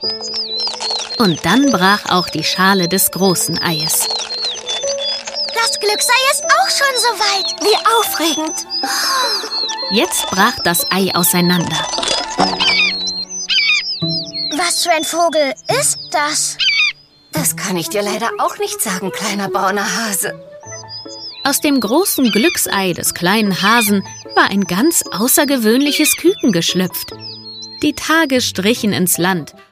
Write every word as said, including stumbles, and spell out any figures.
Und dann brach auch die Schale des großen Eies. Das Glücksei ist auch schon so weit. Wie aufregend. Jetzt brach das Ei auseinander. Was für ein Vogel ist das? Das kann ich dir leider auch nicht sagen, kleiner brauner Hase. Aus dem großen Glücksei des kleinen Hasen war ein ganz außergewöhnliches Küken geschlüpft. Die Tage strichen ins Land